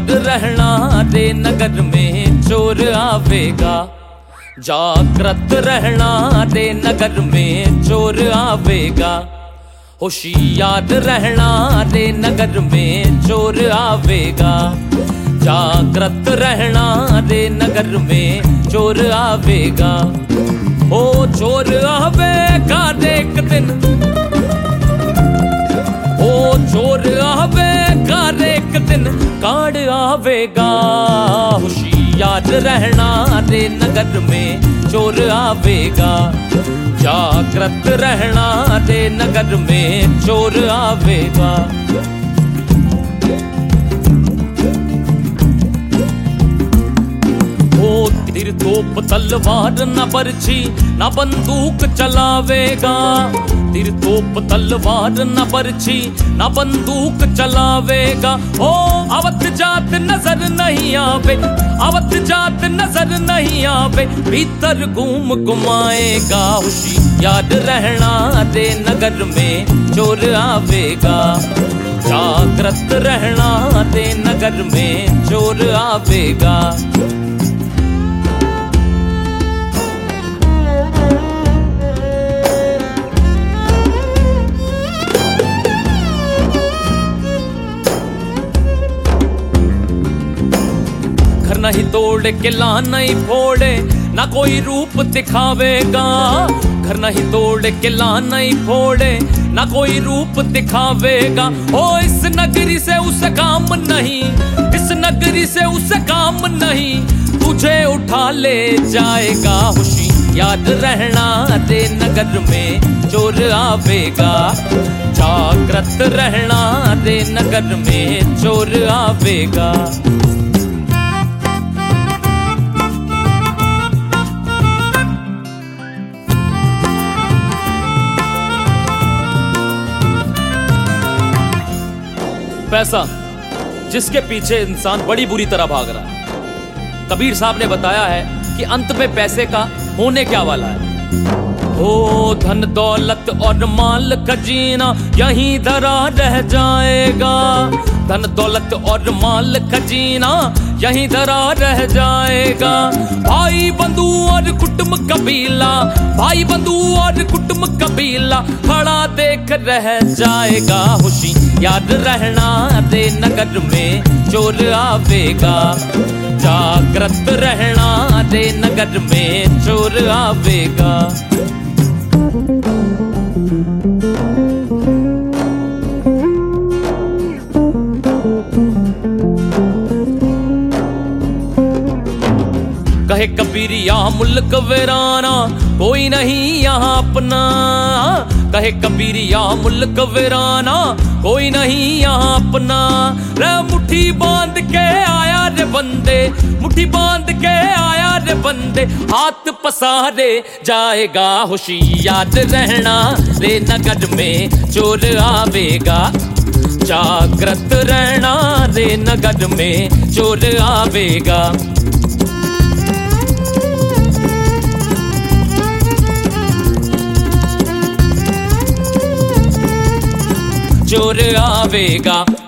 याद रहना रे नगर में चोर आवेगा। जागृत रहना रे नगर में चोर आवेगा। होशियार रहना रे नगर में चोर आवेगा। जागृत रहना रे नगर में चोर आवेगा। ओ चोर आवेगा एक दिन, ओ चोर आवेगा एक दिन, कांड आवेगा। होशियार रहना रे नगर में चोर आवेगा। जागृत रहना रे नगर में चोर आवेगा। तीर तोप तलवार न बरछी न बंदूक चलावेगा। तीर तोप तलवार न बरछी न बंदूक चलावेगा। ओ अवध जात नजर नहीं आवे, अवध जात नजर नहीं आवे, भीतर घूम घुमाएगा। होशियार रहना रे नगर में चोर आवेगा। जागृत रहना रे नगर में चोर आवेगा। घर नहीं तोड़ के ला नहीं फोड़े, ना कोई रूप दिखावेगा। घर नहीं तोड़ के ला नहीं फोड़े, ना कोई रूप दिखावेगा। ओ इस नगरी से उसे काम नहीं, इस नगरी से उसे काम नहीं, तुझे उठा ले जाएगा। होशियार रहना रे नगर में चोर आवेगा। जागृत रहना रे नगर में चोर आवेगा। पैसा जिसके पीछे इंसान बड़ी बुरी तरह भाग रहा है। कबीर साहब ने बताया है कि अंत में पैसे का होने क्या वाला है। ओ धन दौलत और माल खजीना यहीं धरा रह जाएगा। धन दौलत और माल खजीना यहीं धरा रह जाएगा। भाई बंधु और कुटुंब कबीला, भाई बंधु और कुटुंब कबीला खड़ा देख रह जाएगा। होशियार रहना रे नगर में चोर आवेगा। जागृत रहना रे नगर में चोर आवेगा। कहे कबीर यहाँ मुल्क वीराना कोई नहीं यहाँ अपना। कहे कबीर यहाँ मुल्क वीराना कोई नहीं यहाँ अपना। रे मुट्ठी बांध के आया रे बंदे, मुट्ठी बांध के आया रे बंदे, हाथ पसारे जाएगा। होशियार रहना रे नगर में चोर आवेगा। जागृत रहना रे नगर में चोर आवेगा। चोर आवेगा।